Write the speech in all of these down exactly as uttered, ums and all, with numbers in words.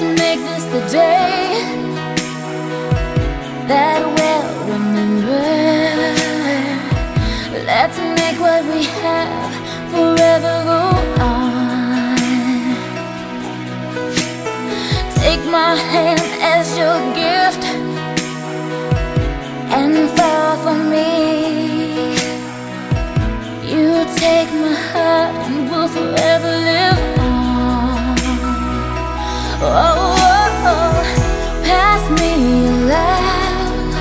Let's make this the day that we'll remember. Let's make what we have forever go on. Take my hand as your gift and fall for me. You take my heart and we'll forever live on. Oh, oh, oh. Pass me your love,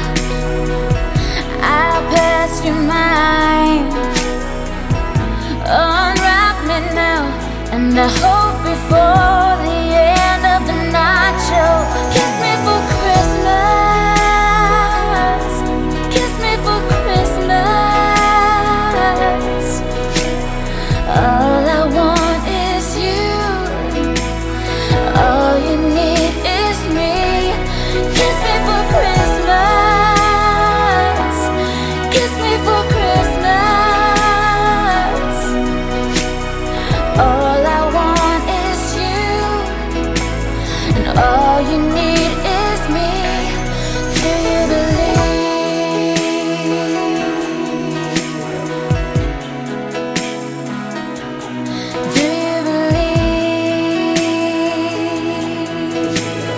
I'll pass you mine. Unwrap me now, and I hope before the end of the night you'll kiss me for Christmas. Kiss me for Christmas. All I want is you. All you need is me. Kiss me for Christmas. Kiss me for Christmas. All I want is you, and all you need is me. Do you believe? Do you believe?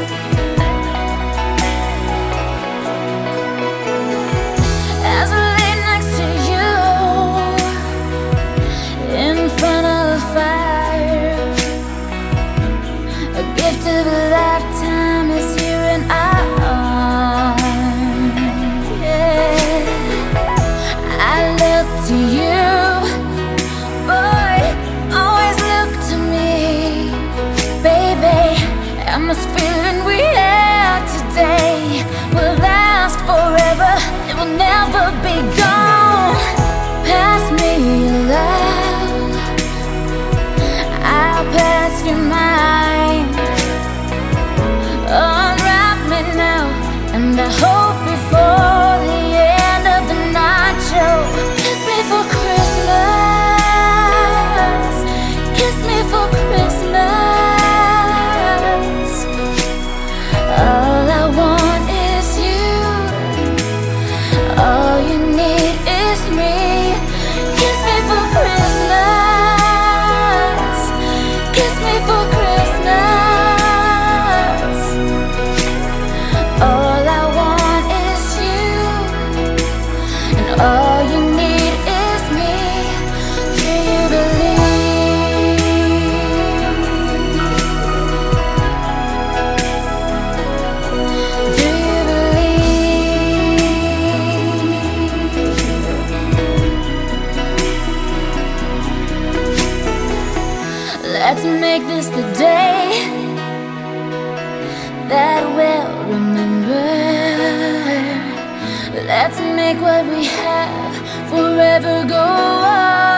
As I lay next to you in front of the fire, a gift of a lifetime is here in our arms. Yeah, I look to you, boy, always look to me, baby. And this feeling we have today will last forever. It will never be gone. Pass me your love, I'll pass you mine. Unwrap me now, and I hope before the end of the night you'll kiss me for Christmas. Kiss me for Christmas. All I want is you. All you need is me. Kiss me for Christmas. Kiss me for Christmas. All I want is you, and all you need is me. Do you believe? Do you believe? Let's make this the day that we'll remember. Let's make what we have forever go on.